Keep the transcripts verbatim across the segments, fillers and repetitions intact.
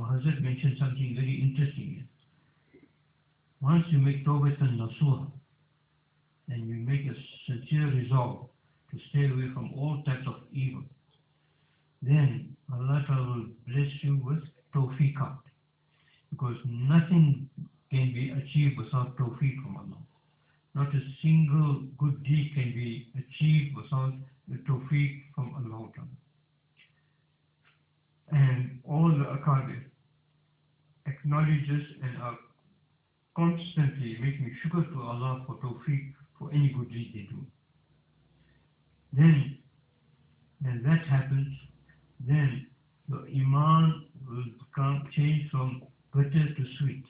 our Hazrat mentioned something very interesting here. Once you make Tawbatan Nasuha, and you make a sincere resolve to stay away from all types of evil, then Allah Ta'ala will bless you with tawfiqat. Because nothing can be achieved without tawfiq from Allah. Not a single good deed can be achieved without the tawfiq from Allah Ta'ala. And all the Akabir acknowledge this and are constantly making shukr to Allah for tawfiq for any good deed they do. Then, when that happens, then your iman will become change from bitter to sweet,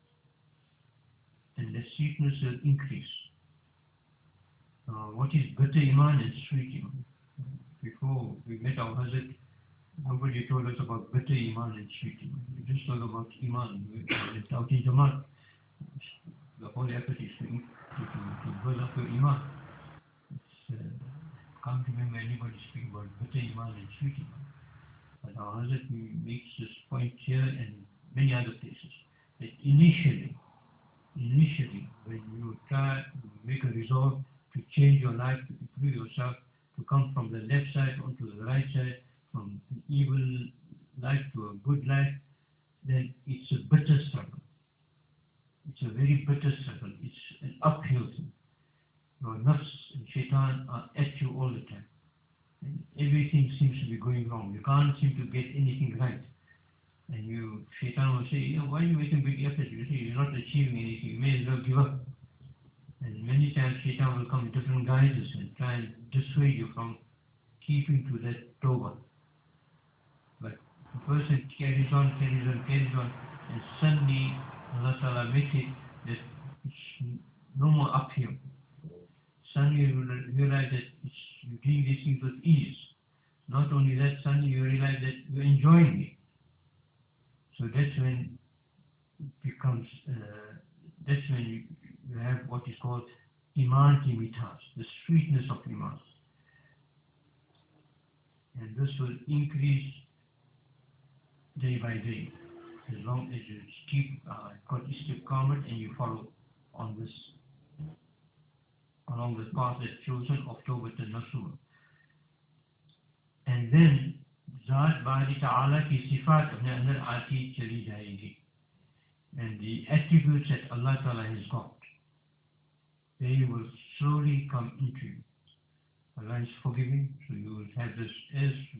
and the sweetness will increase. Uh, what is bitter iman and sweet iman? Before we met our Hazrat, nobody told us about bitter iman and sweet iman. We just talked about iman. It's out in Jamaat. The whole effort is to, to, to build up your iman. It's, uh, can't remember anybody speaking about bitter iman and sweet iman. But our Hazrat makes this point here and many other places, that initially, initially, when you try to make a resolve to change your life, to improve yourself, to come from the left side onto the right side, from an evil life to a good life, then it's a bitter struggle. It's a very bitter struggle. It's an uphill thing. Your nafs and shaitan are at you all the time. And everything seems to be going wrong. You can't seem to get anything right. And you, shaitan will say, you know, why are you making big effort? You say, you're not achieving anything. You may as well give up. And many times shaitan will come in different guises and try and dissuade you from keeping to that tawbah. But the person carries on, carries on, carries on, and suddenly Allah Ta'ala makes it that it's no more uphill. Suddenly you realize that it's, you're doing these things with ease. Not only that, suddenly you realize that you're enjoying it. So that's when it becomes, uh, that's when you, you have what is called iman ki mithas, the sweetness of iman. And this will increase day by day, as long as you keep uh, got istiqamat and you follow on this, along the path that's chosen of Tawbatan Nasuha. And then Zat Bari Ta'ala ki sifat apne andar aati chali jayegi. And the attributes that Allah Ta'ala has got, they will slowly come into you. Allah is forgiving, so you will have this as